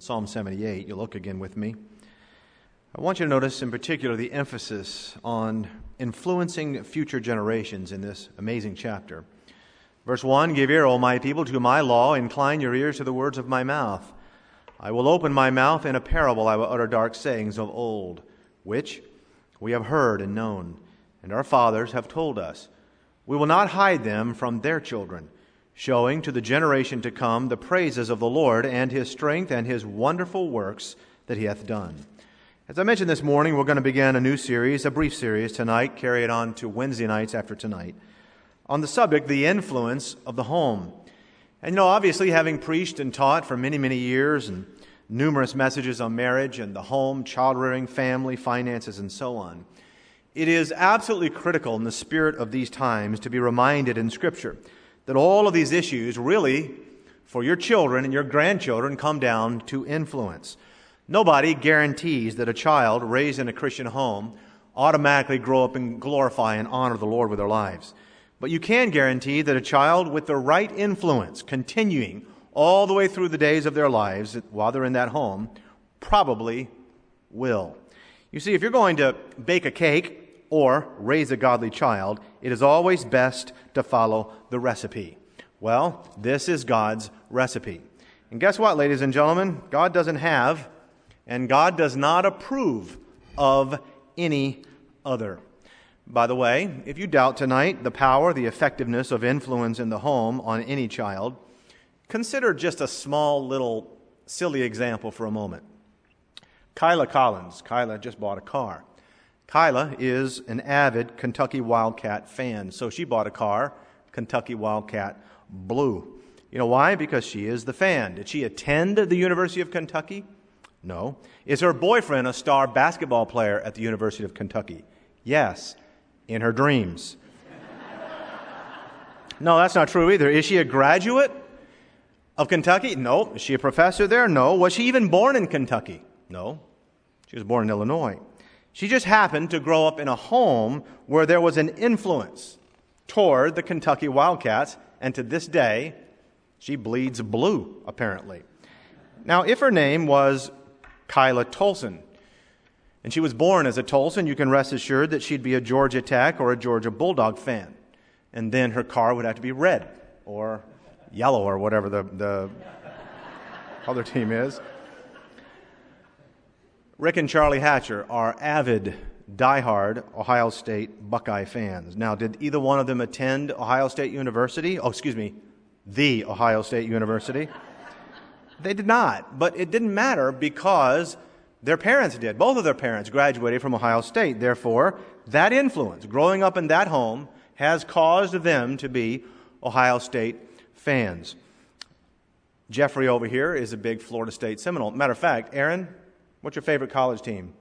Psalm 78. You'll look again with me. I want you to notice in particular the emphasis on influencing future generations in this amazing chapter. Verse 1, "Give ear, O my people, to my law. Incline your ears to the words of my mouth. I will open my mouth in a parable. I will utter dark sayings of old, which we have heard and known, and our fathers have told us. We will not hide them from their children, showing to the generation to come the praises of the Lord and His strength and His wonderful works that He hath done." As I mentioned this morning, we're going to begin a new series, a brief series tonight, carry it on to Wednesday nights after tonight, on the subject, the influence of the home. And obviously, having preached and taught for many, many years and numerous messages on marriage and the home, child-rearing, family, finances, and so on, it is absolutely critical in the spirit of these times to be reminded in Scripture that all of these issues really, for your children and your grandchildren, come down to influence. Nobody guarantees that a child raised in a Christian home automatically grow up and glorify and honor the Lord with their lives. But you can guarantee that a child with the right influence, continuing all the way through the days of their lives while they're in that home, probably will. You see, if you're going to bake a cake or raise a godly child, it is always best to follow the recipe. Well, this is God's recipe. And guess what, ladies and gentlemen? God doesn't have, and God does not approve of any other. By the way, if you doubt tonight the power, the effectiveness of influence in the home on any child, consider just a small little silly example for a moment. Kyla Collins. Kyla just bought a car. Kyla is an avid Kentucky Wildcat fan, so she bought a car, Kentucky Wildcat Blue. You know why? Because she is the fan. Did she attend the University of Kentucky? No. Is her boyfriend a star basketball player at the University of Kentucky? Yes, in her dreams. No, that's not true either. Is she a graduate of Kentucky? No. Is she a professor there? No. Was she even born in Kentucky? No. She was born in Illinois. She just happened to grow up in a home where there was an influence toward the Kentucky Wildcats, and to this day, she bleeds blue, apparently. Now, if her name was Kyla Tolson, and she was born as a Tolson, you can rest assured that she'd be a Georgia Tech or a Georgia Bulldog fan. And then her car would have to be red or yellow or whatever the other team is. Rick and Charlie Hatcher are avid, diehard Ohio State Buckeye fans. Now, did either one of them attend Ohio State University? The Ohio State University. They did not, but it didn't matter because their parents did. Both of their parents graduated from Ohio State. Therefore, that influence, growing up in that home, has caused them to be Ohio State fans. Jeffrey over here is a big Florida State Seminole. Matter of fact, Aaron, what's your favorite college team?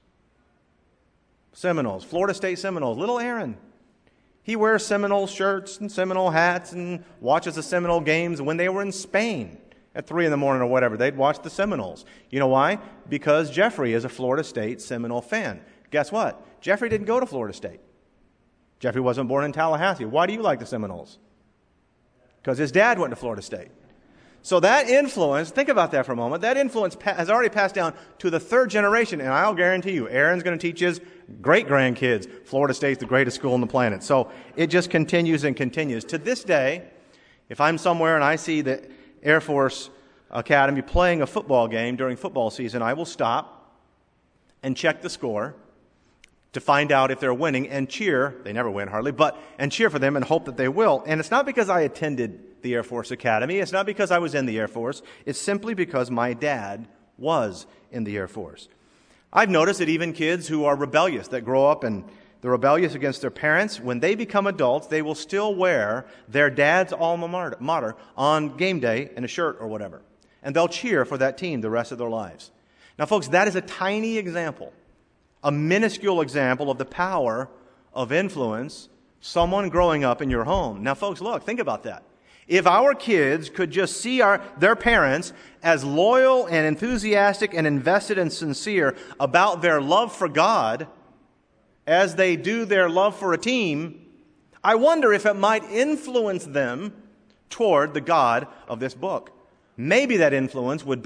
Seminoles, Florida State Seminoles. Little Aaron. He wears Seminole shirts and Seminole hats and watches the Seminole games. When they were in Spain at 3 in the morning or whatever, they'd watch the Seminoles. You know why? Because Jeffrey is a Florida State Seminole fan. Guess what? Jeffrey didn't go to Florida State. Jeffrey wasn't born in Tallahassee. Why do you like the Seminoles? Because his dad went to Florida State. So that influence, think about that for a moment, that influence has already passed down to the third generation, and I'll guarantee you, Aaron's going to teach his great-grandkids, Florida State's the greatest school on the planet. So it just continues and continues. To this day, if I'm somewhere and I see the Air Force Academy playing a football game during football season, I will stop and check the score to find out if they're winning and cheer, they never win hardly, and cheer for them and hope that they will. And it's not because I attended the Air Force Academy. It's not because I was in the Air Force. It's simply because my dad was in the Air Force. I've noticed that even kids who are rebellious, that grow up and they're rebellious against their parents, when they become adults, they will still wear their dad's alma mater on game day in a shirt or whatever. And they'll cheer for that team the rest of their lives. Now, folks, that is a tiny example, a minuscule example of the power of influence, someone growing up in your home. Now, folks, look, think about that. If our kids could just see their parents as loyal and enthusiastic and invested and sincere about their love for God as they do their love for a team, I wonder if it might influence them toward the God of this book. Maybe that influence would be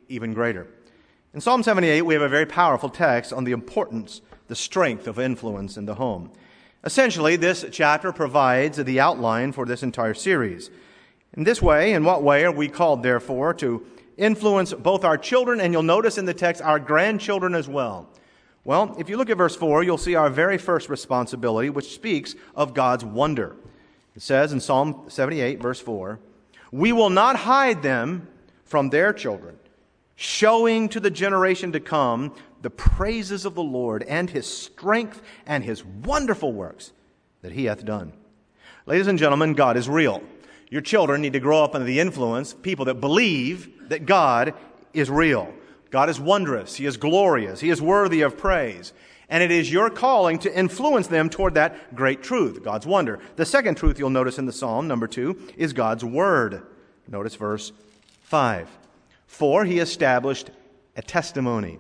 even greater. In Psalm 78, we have a very powerful text on the importance, the strength of influence in the home. Essentially, this chapter provides the outline for this entire series. In this way, in what way are we called, therefore, to influence both our children, and you'll notice in the text, our grandchildren as well? Well, if you look at verse 4, you'll see our very first responsibility, which speaks of God's wonder. It says in Psalm 78, verse 4, "We will not hide them from their children, showing to the generation to come the praises of the Lord and His strength and His wonderful works that He hath done." Ladies and gentlemen, God is real. Your children need to grow up under the influence of people that believe that God is real. God is wondrous. He is glorious. He is worthy of praise. And it is your calling to influence them toward that great truth, God's wonder. The second truth you'll notice in the psalm, number 2, is God's word. Notice verse 5. "For He established a testimony,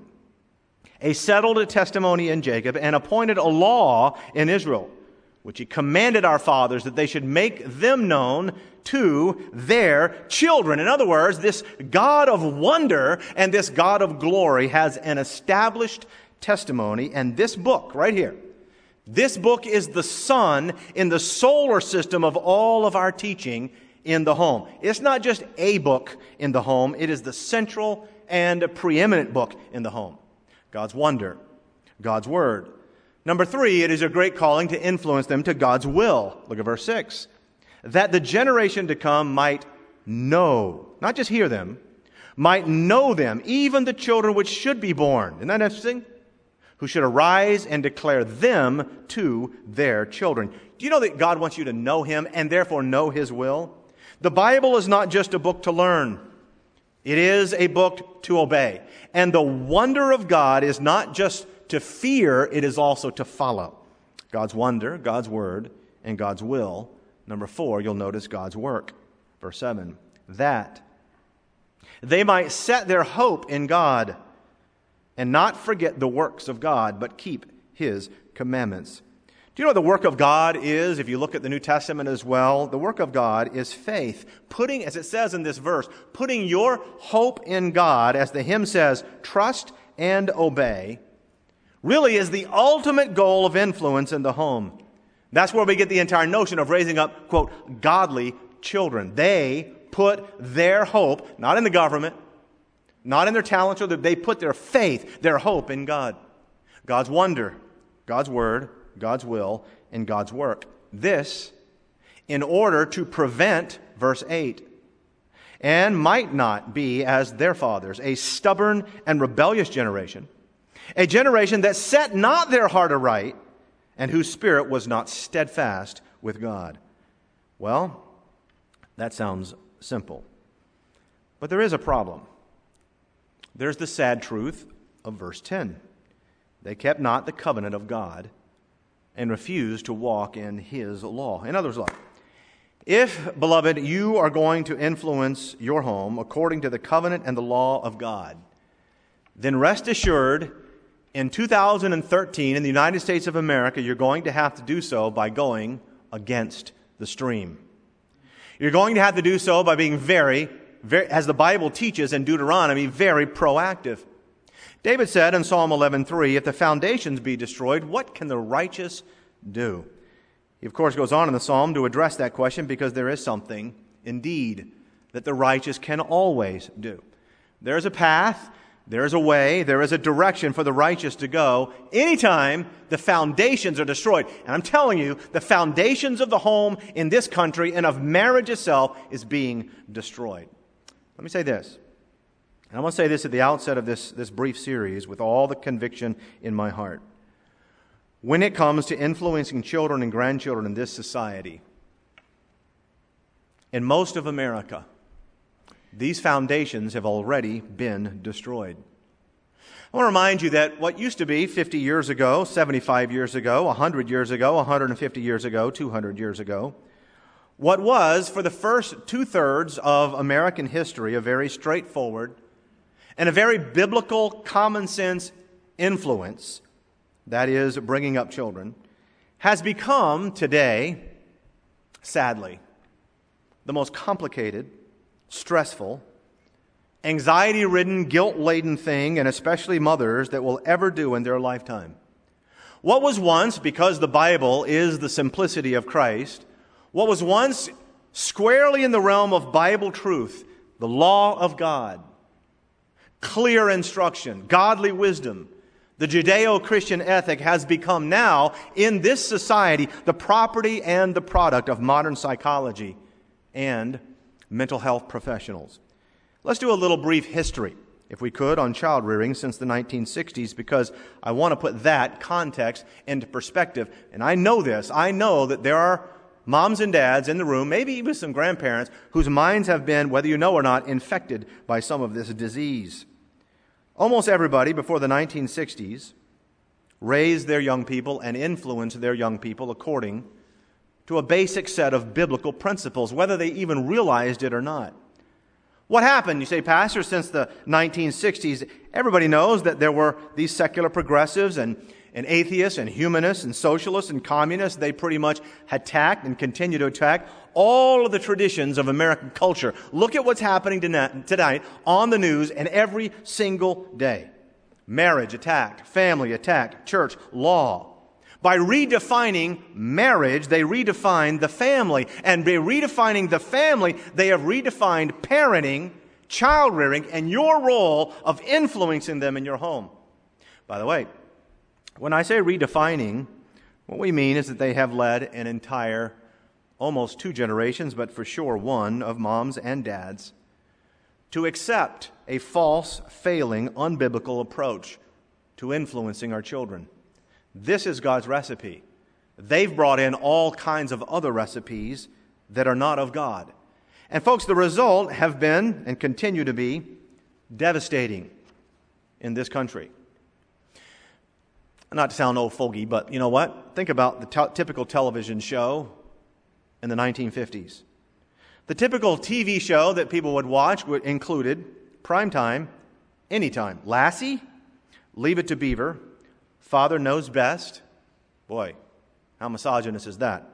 a settled testimony in Jacob, and appointed a law in Israel, which He commanded our fathers that they should make them known to their children." In other words, this God of wonder and this God of glory has an established testimony, and this book right here, this book is the sun in the solar system of all of our teaching in the home. It's not just a book in the home, it is the central and preeminent book in the home. God's wonder, God's word. Number 3, it is a great calling to influence them to God's will. Look at verse 6. "That the generation to come might know," not just hear them, "might know them, even the children which should be born." Isn't that interesting? "Who should arise and declare them to their children." Do you know that God wants you to know Him and therefore know His will? The Bible is not just a book to learn. It is a book to obey. And the wonder of God is not just to fear, it is also to follow. God's wonder, God's word, and God's will. Number 4, you'll notice God's work. Verse 7, "That they might set their hope in God and not forget the works of God, but keep His commandments." Do you know what the work of God is? If you look at the New Testament as well, the work of God is faith. Putting, as it says in this verse, putting your hope in God, as the hymn says, trust and obey, really is the ultimate goal of influence in the home. That's where we get the entire notion of raising up, quote, godly children. They put their hope, not in the government, not in their talents, or they put their faith, their hope in God. God's wonder, God's word, God's will, and God's work. This, in order to prevent, verse 8, "and might not be as their fathers, a stubborn and rebellious generation, a generation that set not their heart aright, and whose spirit was not steadfast with God." Well, that sounds simple. But there is a problem. There's the sad truth of verse 10. "They kept not the covenant of God, and refused to walk in His law." In other words, look, if, beloved, you are going to influence your home according to the covenant and the law of God, then rest assured, in 2013 in the United States of America, you're going to have to do so by going against the stream. You're going to have to do so by being very, as the Bible teaches in Deuteronomy, very proactive. David said in Psalm 11:3, "If the foundations be destroyed, what can the righteous do?" He, of course, goes on in the psalm to address that question, because there is something, indeed, that the righteous can always do. There is a path, there is a way, there is a direction for the righteous to go anytime the foundations are destroyed. And I'm telling you, the foundations of the home in this country and of marriage itself is being destroyed. Let me say this. And I want to say this at the outset of this brief series with all the conviction in my heart. When it comes to influencing children and grandchildren in this society, in most of America, these foundations have already been destroyed. I want to remind you that what used to be 50 years ago, 75 years ago, 100 years ago, 150 years ago, 200 years ago, what was, for the first two-thirds of American history, a very straightforward and a very biblical, common-sense influence, that is, bringing up children, has become today, sadly, the most complicated, stressful, anxiety-ridden, guilt-laden thing, and especially mothers, that will ever do in their lifetime. What was once, because the Bible is the simplicity of Christ, what was once squarely in the realm of Bible truth, the law of God, clear instruction, godly wisdom, the Judeo-Christian ethic has become now, in this society, the property and the product of modern psychology and mental health professionals. Let's do a little brief history, if we could, on child rearing since the 1960s, because I want to put that context into perspective. And I know that there are moms and dads in the room, maybe even some grandparents, whose minds have been, whether you know or not, infected by some of this disease. Almost everybody before the 1960s raised their young people and influenced their young people according to a basic set of biblical principles, whether they even realized it or not. What happened, you say, Pastor, since the 1960s? Everybody knows that there were these secular progressives and atheists and humanists and socialists and communists. They pretty much attacked and continue to attack all of the traditions of American culture. Look at what's happening tonight on the news and every single day. Marriage attacked, family attacked, church, law. By redefining marriage, they redefined the family. And by redefining the family, they have redefined parenting, child rearing, and your role of influencing them in your home. By the way, when I say redefining, what we mean is that they have led an entire, almost 2 generations, but for sure one, of moms and dads to accept a false, failing, unbiblical approach to influencing our children. This is God's recipe. They've brought in all kinds of other recipes that are not of God. And folks, the result have been and continue to be devastating in this country. Not to sound old fogey, but you know what? Think about the typical television show in the 1950s. The typical TV show that people would watch included primetime, anytime. Lassie, Leave It to Beaver, Father Knows Best. Boy, how misogynist is that?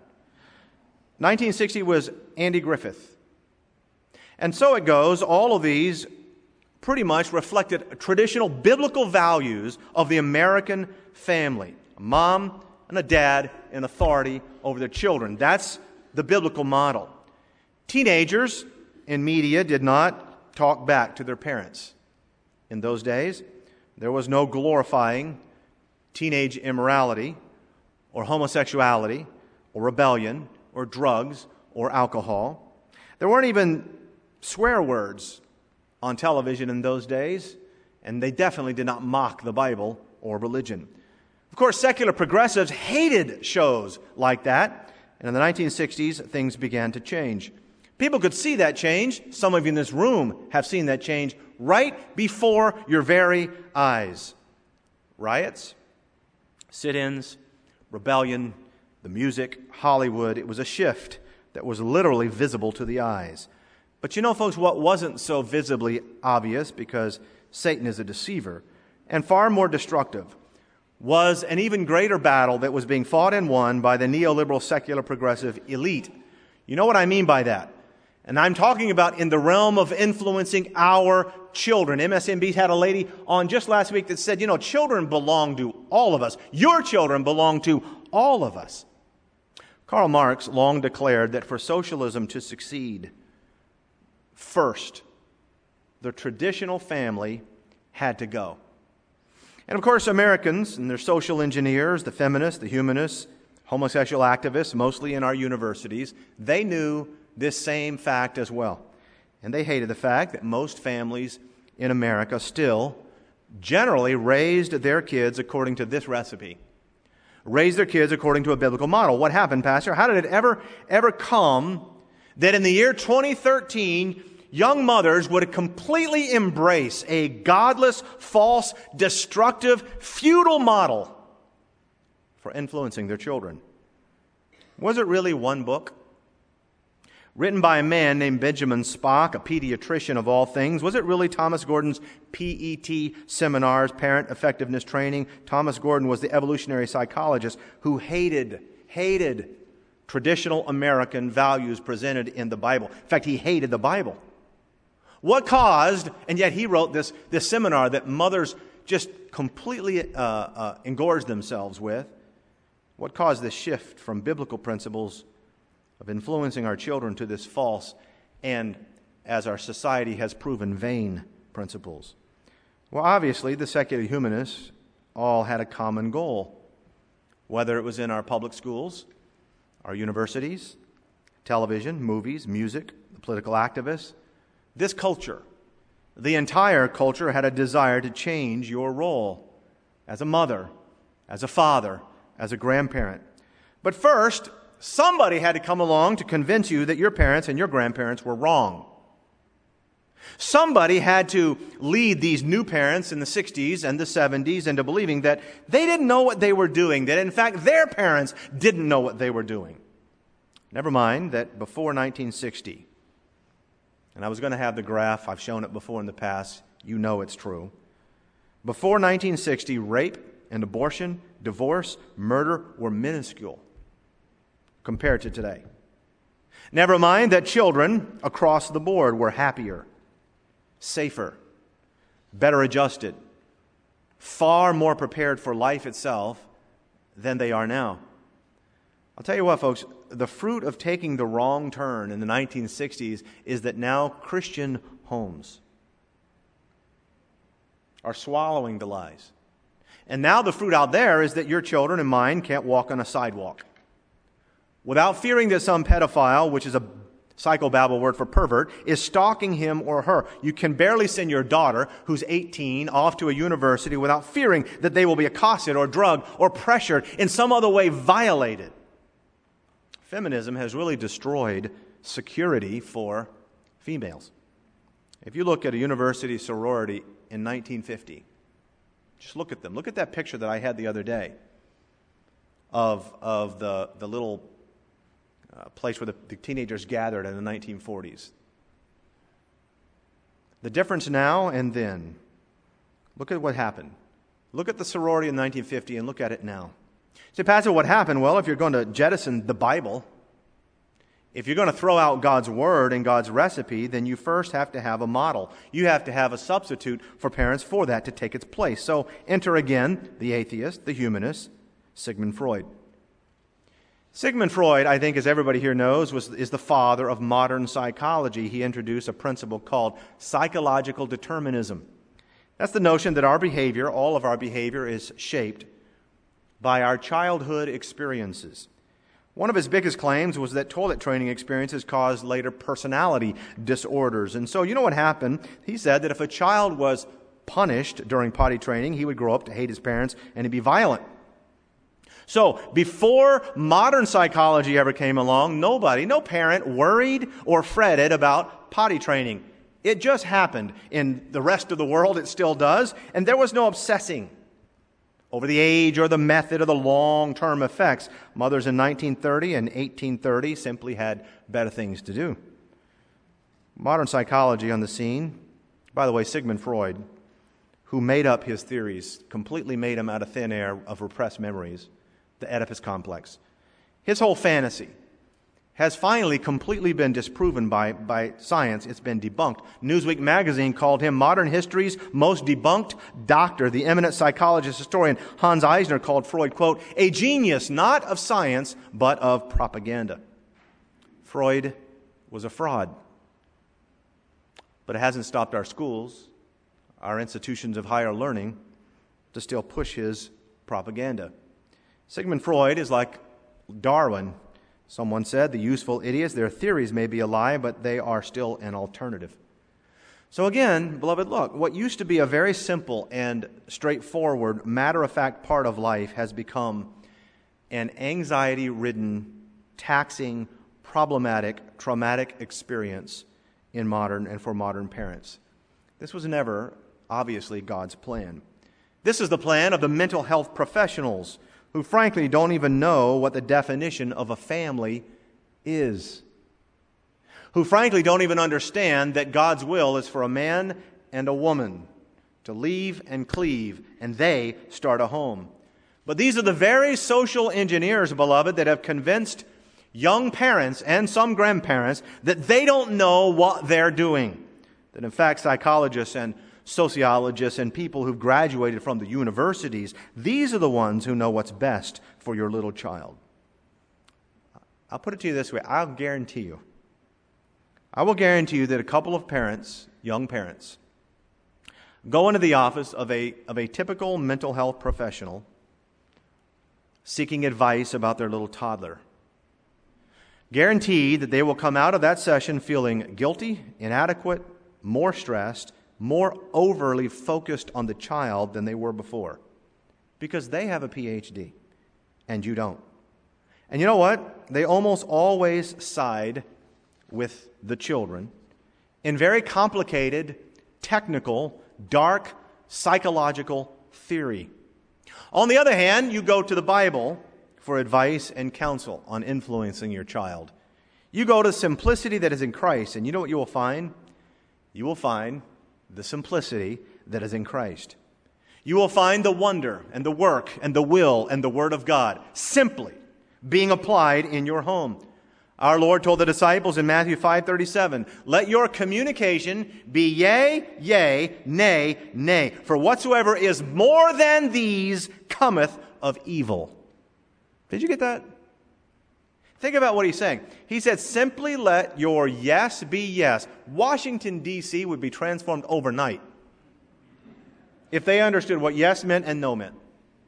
1960 was Andy Griffith. And so it goes, all of these pretty much reflected traditional biblical values of the American family. A mom and a dad in authority over their children. That's the biblical model. Teenagers in media did not talk back to their parents. In those days, there was no glorifying teenage immorality or homosexuality or rebellion or drugs or alcohol. There weren't even swear words on television in those days, and they definitely did not mock the Bible or religion. Of course, secular progressives hated shows like that, and in the 1960s, things began to change. People could see that change. Some of you in this room have seen that change right before your very eyes. Riots, sit-ins, rebellion, the music, Hollywood. It was a shift that was literally visible to the eyes. But you know, folks, what wasn't so visibly obvious, because Satan is a deceiver, and far more destructive, was an even greater battle that was being fought and won by the neoliberal secular progressive elite. You know what I mean by that? And I'm talking about in the realm of influencing our children. MSNBC had a lady on just last week that said, you know, children belong to all of us. Your children belong to all of us. Karl Marx long declared that for socialism to succeed, first, the traditional family had to go. And of course, Americans and their social engineers, the feminists, the humanists, homosexual activists, mostly in our universities, they knew this same fact as well. And they hated the fact that most families in America still generally raised their kids according to this recipe. Raised their kids according to a biblical model. What happened, Pastor? How did it ever come that in the year 2013, young mothers would completely embrace a godless, false, destructive, feudal model for influencing their children? Was it really one book? Written by a man named Benjamin Spock, a pediatrician of all things. Was it really Thomas Gordon's PET seminars, Parent Effectiveness Training? Thomas Gordon was the evolutionary psychologist who hated traditional American values presented in the Bible. In fact, he hated the Bible. What caused, and yet he wrote this seminar that mothers just completely engorged themselves with. What caused this shift from biblical principles of influencing our children to this false and, as our society has proven, vain principles? Well, obviously, the secular humanists all had a common goal, whether it was in our public schools, our universities, television, movies, music, the political activists. This culture, the entire culture, had a desire to change your role as a mother, as a father, as a grandparent. But first, somebody had to come along to convince you that your parents and your grandparents were wrong. Somebody had to lead these new parents in the 60s and the 70s into believing that they didn't know what they were doing, that in fact their parents didn't know what they were doing. Never mind that before 1960, and I was going to have the graph, I've shown it before in the past, you know it's true. Before 1960, rape and abortion, divorce, murder were minuscule compared to today. Never mind that children across the board were happier, safer, better adjusted, far more prepared for life itself than they are now. I'll tell you what, folks, the fruit of taking the wrong turn in the 1960s is that now Christian homes are swallowing the lies. And now the fruit out there is that your children and mine can't walk on a sidewalk without fearing that some pedophile, which is a psychobabble word for pervert, is stalking him or her. You can barely send your daughter, who's 18, off to a university without fearing that they will be accosted or drugged or pressured, in some other way violated. Feminism has really destroyed security for females. If you look at a university sorority in 1950, just look at them. Look at that picture that I had the other day of the little place where the teenagers gathered in the 1940s. The difference now and then. Look at what happened. Look at the sorority in 1950 and look at it now. Say, Pastor, what happened? Well, if you're going to jettison the Bible, if you're going to throw out God's Word and God's recipe, then you first have to have a model. You have to have a substitute for parents for that to take its place. So enter again the atheist, the humanist, Sigmund Freud. Sigmund Freud, I think, as everybody here knows, is the father of modern psychology. He introduced a principle called psychological determinism. That's the notion that our behavior, all of our behavior, is shaped by our childhood experiences. One of his biggest claims was that toilet training experiences caused later personality disorders. And so you know what happened? He said that if a child was punished during potty training, he would grow up to hate his parents and he'd be violent. So before modern psychology ever came along, no parent worried or fretted about potty training. It just happened. In the rest of the world, it still does. And there was no obsessing over the age or the method or the long-term effects. Mothers in 1930 and 1830 simply had better things to do. Modern psychology on the scene. By the way, Sigmund Freud, who made up his theories, completely made them out of thin air of repressed memories, the Oedipus complex. His whole fantasy has finally completely been disproven by science. It's been debunked. Newsweek magazine called him modern history's most debunked doctor. The eminent psychologist historian Hans Eisner called Freud, quote, a genius not of science but of propaganda. Freud was a fraud. But it hasn't stopped our schools, our institutions of higher learning, to still push his propaganda. Sigmund Freud is like Darwin. Someone said, the useful idiots, their theories may be a lie, but they are still an alternative. So again, beloved, look, what used to be a very simple and straightforward, matter-of-fact part of life has become an anxiety-ridden, taxing, problematic, traumatic experience in modern and for modern parents. This was never, obviously, God's plan. This is the plan of the mental health professionals who frankly don't even know what the definition of a family is, who frankly don't even understand that God's will is for a man and a woman to leave and cleave, and they start a home. But these are the very social engineers, beloved, that have convinced young parents and some grandparents that they don't know what they're doing. That in fact, psychologists and sociologists and people who've graduated from the universities, these are the ones who know what's best for your little child. I'll put it to you this way. I will guarantee you that a couple of parents, young parents, go into the office of a typical mental health professional seeking advice about their little toddler. Guaranteed that they will come out of that session feeling guilty, inadequate, more stressed, more overly focused on the child than they were before. Because they have a PhD and you don't. And you know what? They almost always side with the children in very complicated, technical, dark, psychological theory. On the other hand, you go to the Bible for advice and counsel on influencing your child. You go to simplicity that is in Christ, and you know what you will find? You will find the simplicity that is in Christ. You will find the wonder and the work and the will and the Word of God simply being applied in your home. Our Lord told the disciples in Matthew 5:37, "Let your communication be yea, yea, nay, nay. For whatsoever is more than these cometh of evil." Did you get that? Think about what he's saying. He said, simply let your yes be yes. Washington, D.C. would be transformed overnight if they understood what yes meant and no meant.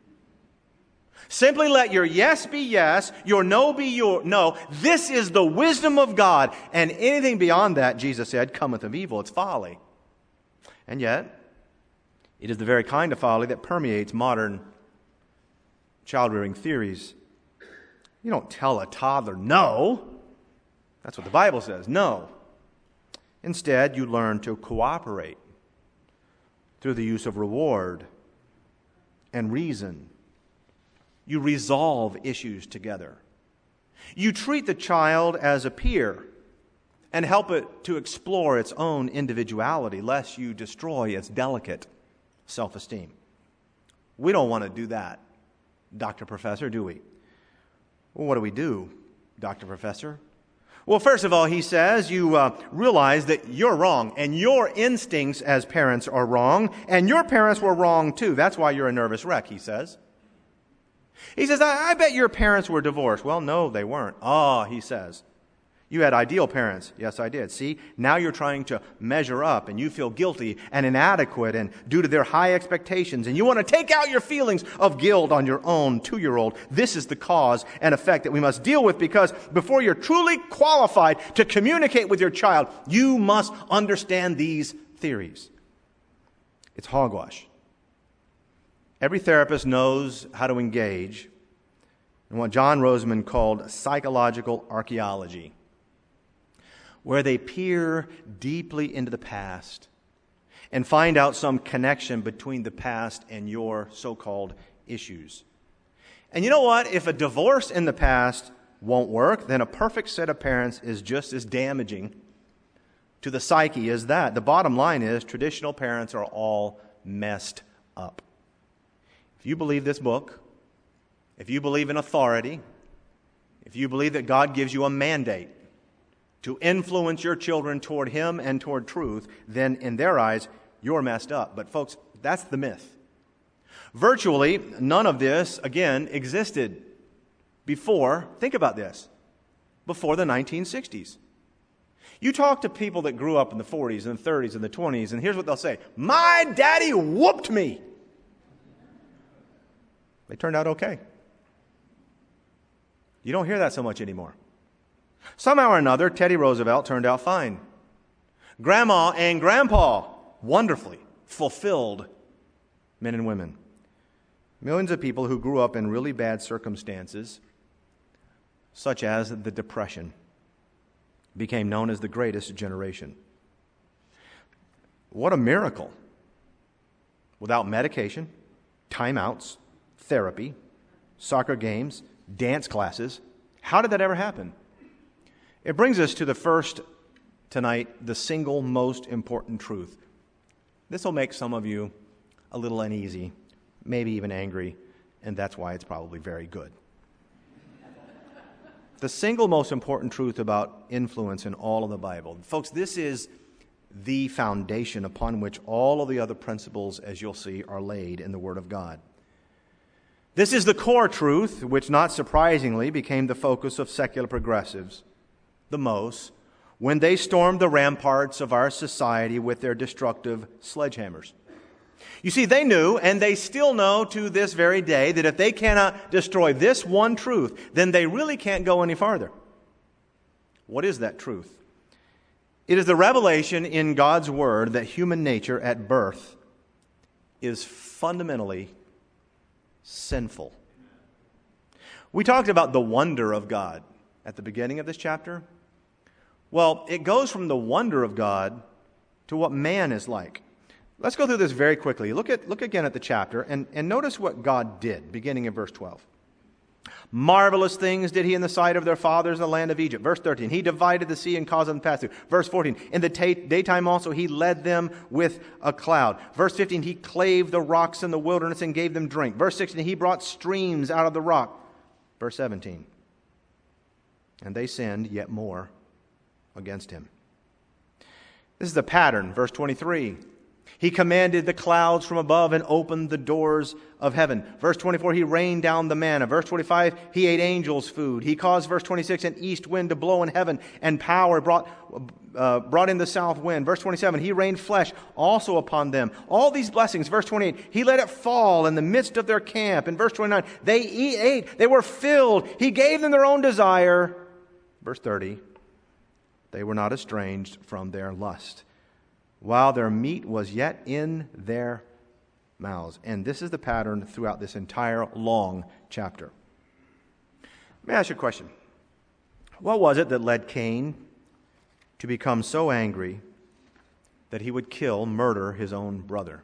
Simply let your yes be yes, your no be your no. This is the wisdom of God. And anything beyond that, Jesus said, cometh of evil. It's folly. And yet, it is the very kind of folly that permeates modern child-rearing theories. You don't tell a toddler no. That's what the Bible says, no. Instead, you learn to cooperate through the use of reward and reason. You resolve issues together. You treat the child as a peer and help it to explore its own individuality, lest you destroy its delicate self-esteem. We don't want to do that, Dr. Professor, do we? Well, what do we do, Dr. Professor? Well, first of all, he says, you realize that you're wrong, and your instincts as parents are wrong, and your parents were wrong too. That's why you're a nervous wreck, he says. He says, I bet your parents were divorced. Well, no, they weren't. He says, you had ideal parents. Yes, I did. See, now you're trying to measure up, and you feel guilty and inadequate and due to their high expectations, and you want to take out your feelings of guilt on your own 2-year-old. This is the cause and effect that we must deal with, because before you're truly qualified to communicate with your child, you must understand these theories. It's hogwash. Every therapist knows how to engage in what John Roseman called psychological archaeology, where they peer deeply into the past and find out some connection between the past and your so-called issues. And you know what? If a divorce in the past won't work, then a perfect set of parents is just as damaging to the psyche as that. The bottom line is traditional parents are all messed up. If you believe this book, if you believe in authority, if you believe that God gives you a mandate to influence your children toward Him and toward truth, then in their eyes, you're messed up. But folks, that's the myth. Virtually none of this, again, existed before, think about this, before the 1960s. You talk to people that grew up in the 40s and the 30s and the 20s, and here's what they'll say: my daddy whooped me. They turned out okay. You don't hear that so much anymore. Somehow or another, Teddy Roosevelt turned out fine. Grandma and Grandpa, wonderfully fulfilled men and women. Millions of people who grew up in really bad circumstances, such as the Depression, became known as the greatest generation. What a miracle. Without medication, timeouts, therapy, soccer games, dance classes. How did that ever happen? It brings us to the first tonight, the single most important truth. This will make some of you a little uneasy, maybe even angry, and that's why it's probably very good. The single most important truth about influence in all of the Bible. Folks, this is the foundation upon which all of the other principles, as you'll see, are laid in the Word of God. This is the core truth, which not surprisingly became the focus of secular progressives the most when they stormed the ramparts of our society with their destructive sledgehammers. You see, they knew, and they still know to this very day, that if they cannot destroy this one truth, then they really can't go any farther. What is that truth? It is the revelation in God's Word that human nature at birth is fundamentally sinful. We talked about the wonder of God at the beginning of this chapter. Well, it goes from the wonder of God to what man is like. Let's go through this very quickly. Look again at the chapter and notice what God did, beginning in verse 12. Marvelous things did he in the sight of their fathers in the land of Egypt. Verse 13, he divided the sea and caused them to pass through. Verse 14, in the daytime also he led them with a cloud. Verse 15, he clave the rocks in the wilderness and gave them drink. Verse 16, he brought streams out of the rock. Verse 17, and they sinned yet more against him. This is the pattern. Verse 23, he commanded the clouds from above and opened the doors of heaven. Verse 24, he rained down the manna. Verse 25, he ate angels' food. He caused, verse 26, an east wind to blow in heaven, and power brought in the south wind. Verse 27, he rained flesh also upon them. All these blessings. Verse 28, he let it fall in the midst of their camp. In verse 29, they ate, they were filled. He gave them their own desire. Verse 30, they were not estranged from their lust, while their meat was yet in their mouths. And this is the pattern throughout this entire long chapter. Let me ask you a question. What was it that led Cain to become so angry that he would murder his own brother?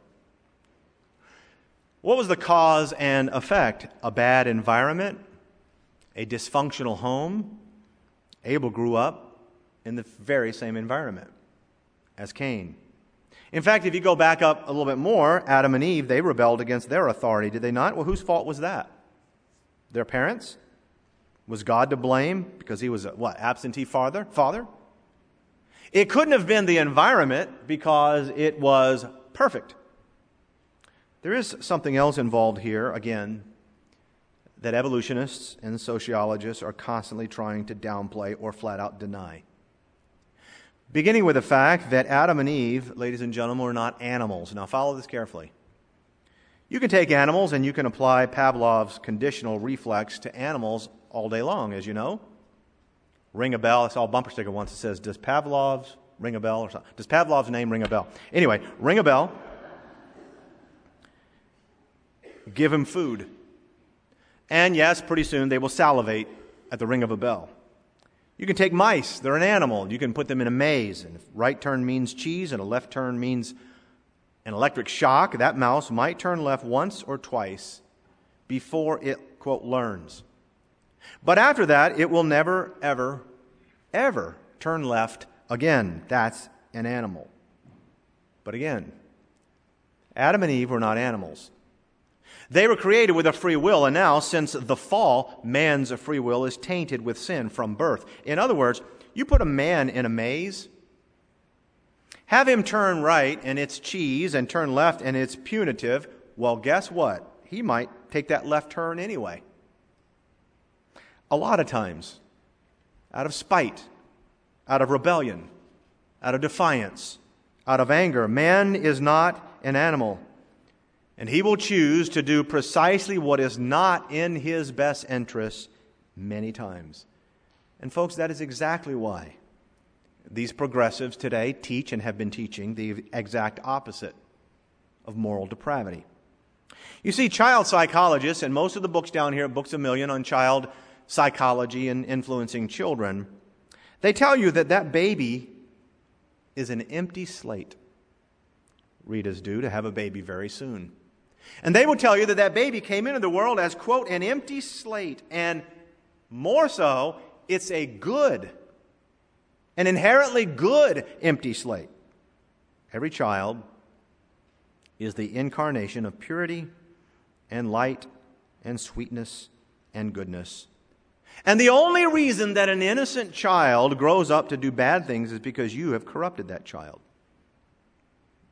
What was the cause and effect? A bad environment? A dysfunctional home? Abel grew up in the very same environment as Cain. In fact, if you go back up a little bit more, Adam and Eve, they rebelled against their authority, did they not? Well, whose fault was that? Their parents? Was God to blame because he was absentee father? It couldn't have been the environment because it was perfect. There is something else involved here, again, that evolutionists and sociologists are constantly trying to downplay or flat out deny. Beginning with the fact that Adam and Eve, ladies and gentlemen, were not animals. Now follow this carefully. You can take animals and you can apply Pavlov's conditional reflex to animals all day long, as you know. Ring a bell. I saw a bumper sticker once that says, does Pavlov's ring a bell? Or something? Does Pavlov's name ring a bell? Anyway, ring a bell. Give him food. And yes, pretty soon they will salivate at the ring of a bell. You can take mice. They're an animal. You can put them in a maze. And if right turn means cheese and a left turn means an electric shock, that mouse might turn left once or twice before it, quote, learns. But after that, it will never, ever, ever turn left again. That's an animal. But again, Adam and Eve were not animals. They were created with a free will, and now, since the fall, man's free will is tainted with sin from birth. In other words, you put a man in a maze, have him turn right and it's cheese, and turn left and it's punitive, well, guess what? He might take that left turn anyway. A lot of times, out of spite, out of rebellion, out of defiance, out of anger, man is not an animal. And he will choose to do precisely what is not in his best interests many times. And folks, that is exactly why these progressives today teach and have been teaching the exact opposite of moral depravity. You see, child psychologists, and most of the books down here, Books a Million on child psychology and influencing children, they tell you that baby is an empty slate. Rita's due to have a baby very soon. And they will tell you that baby came into the world as, quote, an empty slate. And more so, it's an inherently good empty slate. Every child is the incarnation of purity and light and sweetness and goodness. And the only reason that an innocent child grows up to do bad things is because you have corrupted that child.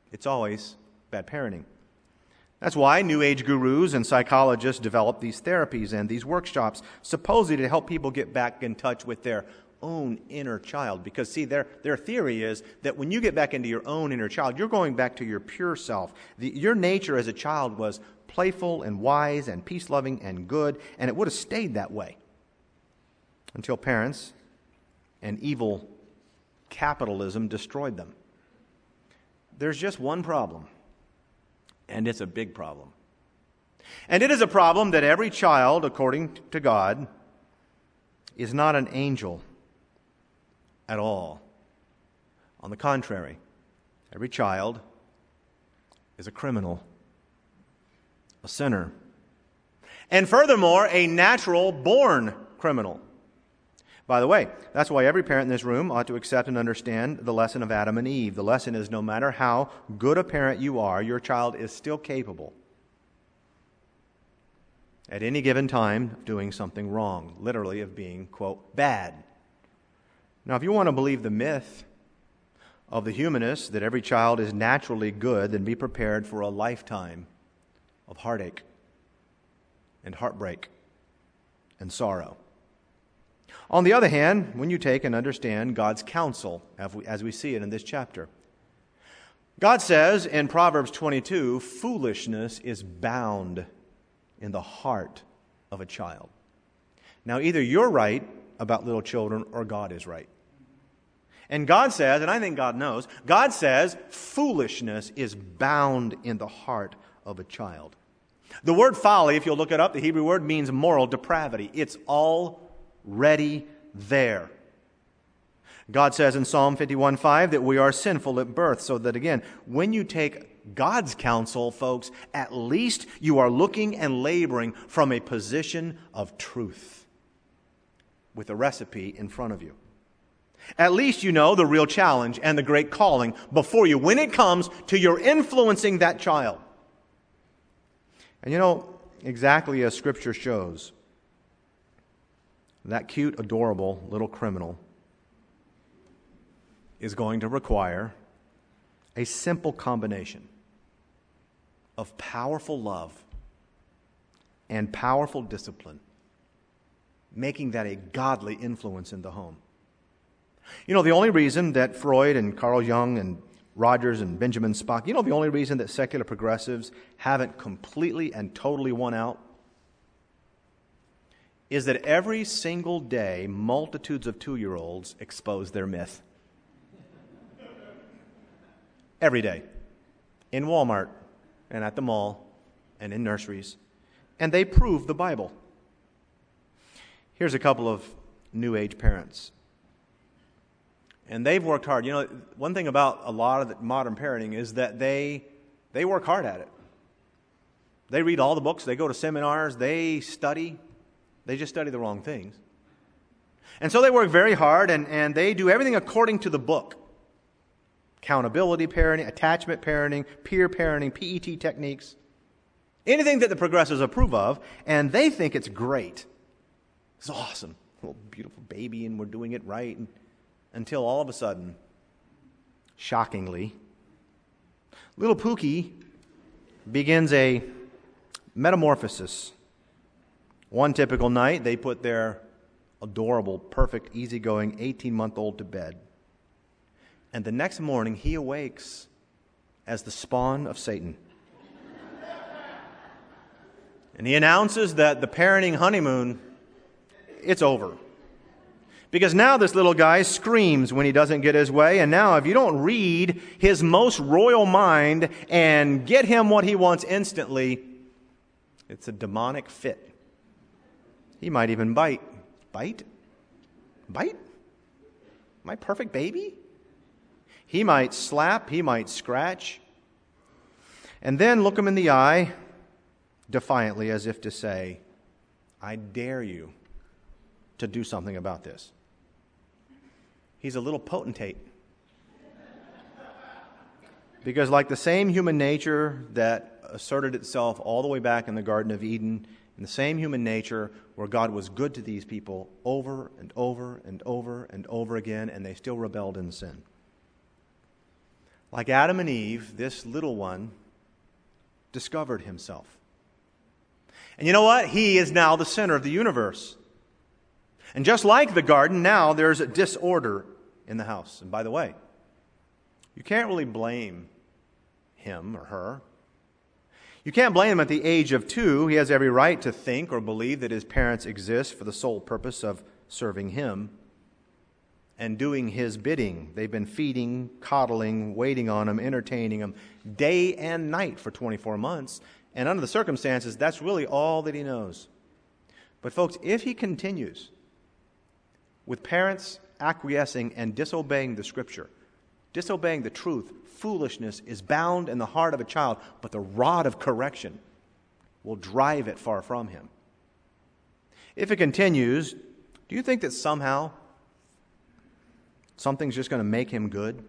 It's always bad parenting. That's why New Age gurus and psychologists develop these therapies and these workshops, supposedly to help people get back in touch with their own inner child. Because, see, their theory is that when you get back into your own inner child, you're going back to your pure self. Your nature as a child was playful and wise and peace-loving and good, and it would have stayed that way until parents and evil capitalism destroyed them. There's just one problem, and it's a big problem. And it is a problem that every child, according to God, is not an angel at all. On the contrary, every child is a criminal, a sinner, and furthermore, a natural-born criminal. By the way, that's why every parent in this room ought to accept and understand the lesson of Adam and Eve. The lesson is no matter how good a parent you are, your child is still capable at any given time of doing something wrong, literally of being, quote, bad. Now, if you want to believe the myth of the humanists that every child is naturally good, then be prepared for a lifetime of heartache and heartbreak and sorrow. On the other hand, when you take and understand God's counsel, as we see it in this chapter, God says in Proverbs 22, foolishness is bound in the heart of a child. Now, either you're right about little children or God is right. And God says, and I think God knows, God says foolishness is bound in the heart of a child. The word folly, if you'll look it up, the Hebrew word means moral depravity. It's already there. God says in Psalm 51:5 that we are sinful at birth, so that again, when you take God's counsel, folks, at least you are looking and laboring from a position of truth with a recipe in front of you. At least you know the real challenge and the great calling before you when it comes to your influencing that child. And you know, exactly as Scripture shows, that cute, adorable little criminal is going to require a simple combination of powerful love and powerful discipline, making that a godly influence in the home. You know, the only reason that Freud and Carl Jung and Rogers and Benjamin Spock, you know the only reason that secular progressives haven't completely and totally won out is that every single day multitudes of 2-year-olds expose their myth. Every day. In Walmart and at the mall and in nurseries. And they prove the Bible. Here's a couple of New Age parents. And they've worked hard. You know, one thing about a lot of modern parenting is that they work hard at it. They read all the books. They go to seminars. They study. They just study the wrong things. And so they work very hard, and they do everything according to the book. Accountability parenting, attachment parenting, peer parenting, PET techniques. Anything that the progressives approve of, and they think it's great. It's awesome. Little beautiful baby, and we're doing it right. Until all of a sudden, shockingly, little Pookie begins a metamorphosis. One typical night, they put their adorable, perfect, easygoing 18-month-old to bed. And the next morning, he awakes as the spawn of Satan. And he announces that the parenting honeymoon, it's over. Because now this little guy screams when he doesn't get his way, and now if you don't read his most royal mind and get him what he wants instantly, it's a demonic fit. He might even bite. Bite? Bite? My perfect baby? He might slap, he might scratch, and then look him in the eye defiantly as if to say, I dare you to do something about this. He's a little potentate. Because like the same human nature that asserted itself all the way back in the Garden of Eden, and the same human nature where God was good to these people over and over and over and over again, and they still rebelled in sin. Like Adam and Eve, this little one discovered himself. And you know what? He is now the center of the universe. And just like the garden, now there's a disorder in the house. And by the way, you can't really blame him or her. You can't blame him at the age of 2. He has every right to think or believe that his parents exist for the sole purpose of serving him and doing his bidding. They've been feeding, coddling, waiting on him, entertaining him day and night for 24 months. And under the circumstances, that's really all that he knows. But folks, if he continues with parents acquiescing and disobeying the Scripture, disobeying the truth, foolishness is bound in the heart of a child, but the rod of correction will drive it far from him. If it continues, do you think that somehow something's just going to make him good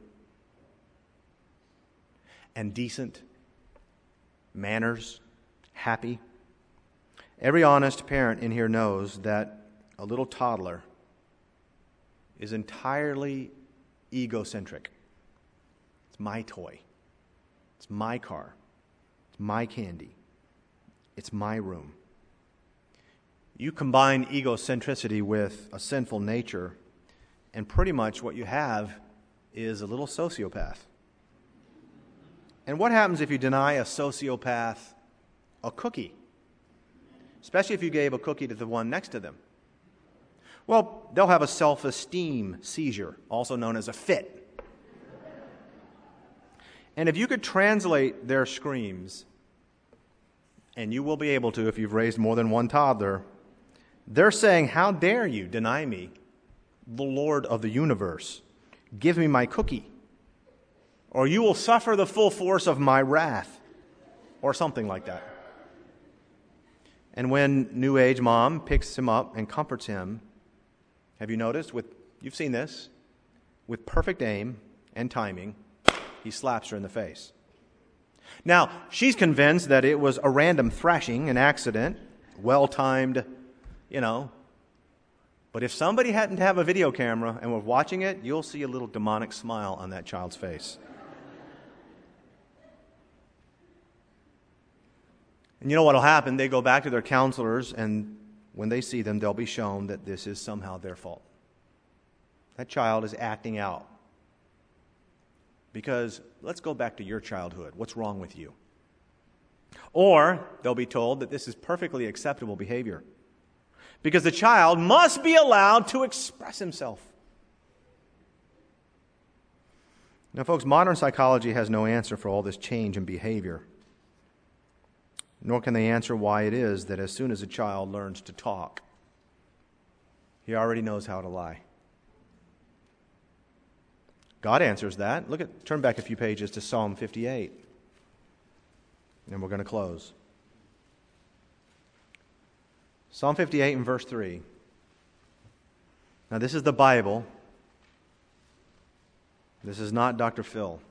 and decent, manners, happy? Every honest parent in here knows that a little toddler is entirely egocentric. It's my toy. It's my car. It's my candy. It's my room. You combine egocentricity with a sinful nature, and pretty much what you have is a little sociopath. And what happens if you deny a sociopath a cookie? Especially if you gave a cookie to the one next to them. Well, they'll have a self-esteem seizure, also known as a fit. And if you could translate their screams, and you will be able to if you've raised more than one toddler, they're saying, "How dare you deny me, the Lord of the universe? Give me my cookie, or you will suffer the full force of my wrath," or something like that. And when New Age mom picks him up and comforts him, have you noticed, you've seen this, with perfect aim and timing, he slaps her in the face. Now, she's convinced that it was a random thrashing, an accident, well-timed, But if somebody happened to have a video camera and were watching it, you'll see a little demonic smile on that child's face. And you know what will happen? They go back to their counselors, and when they see them, they'll be shown that this is somehow their fault. That child is acting out. Because let's go back to your childhood. What's wrong with you? Or they'll be told that this is perfectly acceptable behavior, because the child must be allowed to express himself. Now, folks, modern psychology has no answer for all this change in behavior, nor can they answer why it is that as soon as a child learns to talk, he already knows how to lie. God answers that. Turn back a few pages to Psalm 58. And we're going to close. Psalm 58 and verse 3. Now, this is the Bible. This is not Dr. Phil.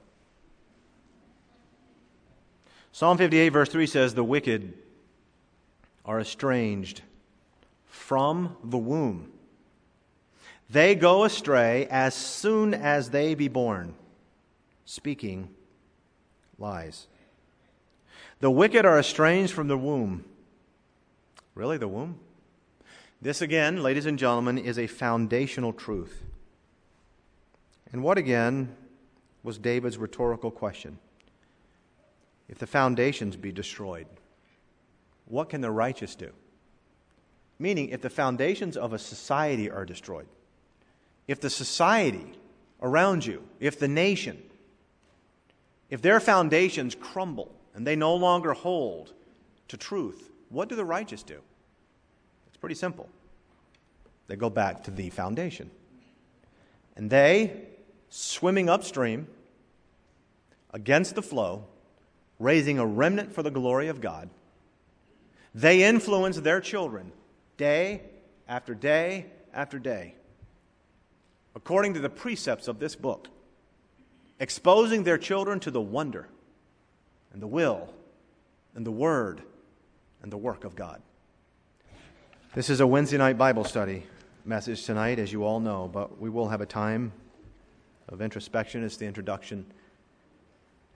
Psalm 58 verse 3 says, "The wicked are estranged from the womb. They go astray as soon as they be born, speaking lies." The wicked are estranged from the womb. Really, the womb? This again, ladies and gentlemen, is a foundational truth. And what again was David's rhetorical question? If the foundations be destroyed, what can the righteous do? Meaning, if the foundations of a society are destroyed, if the society around you, if the nation, if their foundations crumble and they no longer hold to truth, what do the righteous do? It's pretty simple. They go back to the foundation. And they, swimming upstream against the flow, raising a remnant for the glory of God, they influence their children day after day after day, according to the precepts of this book, exposing their children to the wonder and the will and the word and the work of God. This is a Wednesday night Bible study message tonight, as you all know, but we will have a time of introspection as the introduction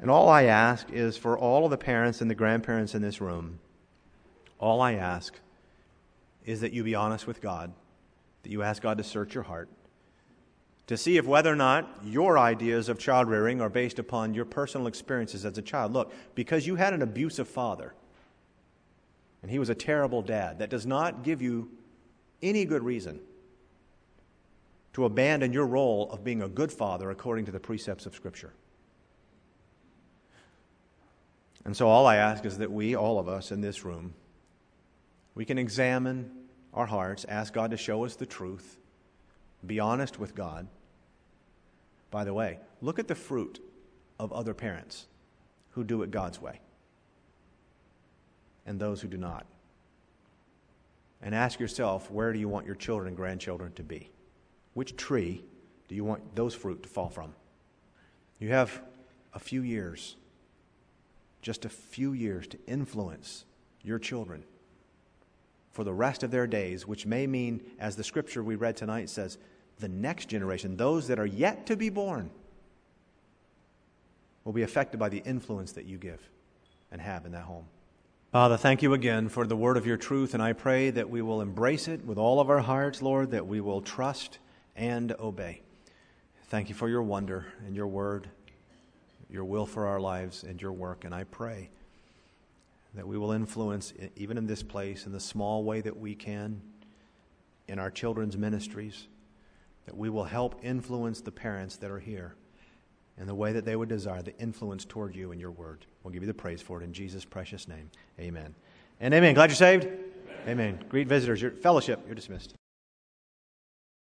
And all I ask is for all of the parents and the grandparents in this room, all I ask is that you be honest with God, that you ask God to search your heart, to see if whether or not your ideas of child rearing are based upon your personal experiences as a child. Look, because you had an abusive father, and he was a terrible dad, that does not give you any good reason to abandon your role of being a good father according to the precepts of Scripture. And so all I ask is that we, all of us in this room, we can examine our hearts, ask God to show us the truth, be honest with God. By the way, look at the fruit of other parents who do it God's way and those who do not. And ask yourself, where do you want your children and grandchildren to be? Which tree do you want those fruit to fall from? You have a few years, just a few years, to influence your children for the rest of their days, which may mean, as the scripture we read tonight says, the next generation, those that are yet to be born, will be affected by the influence that you give and have in that home. Father, thank you again for the word of your truth, and I pray that we will embrace it with all of our hearts, Lord, that we will trust and obey. Thank you for your wonder and your word, your will for our lives and your work, and I pray that we will influence, even in this place, in the small way that we can, in our children's ministries, that we will help influence the parents that are here in the way that they would desire, the influence toward you and your word. We'll give you the praise for it in Jesus' precious name. Amen. And amen. Glad you're saved? Amen. Greet visitors. Your fellowship, you're dismissed.